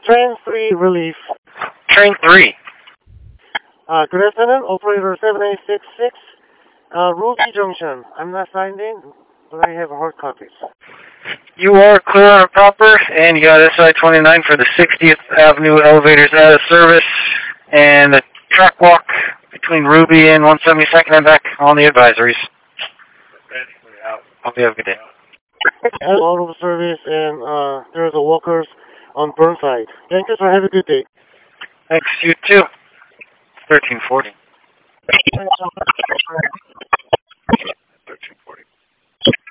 Train 3 relief. Train 3. Good afternoon, operator 7866, Ruby Junction. I'm not signed in, but I have hard copies. You are clear on proper, and you got SI-29 for the 60th Avenue elevators out of service, and the track walk between Ruby and 172nd and back on the advisories. Hope you have a good day. I'm out of service, and there's a walkers on Burnside. Thank you, sir. Have a good day. Thanks, you too. 1340. 1340.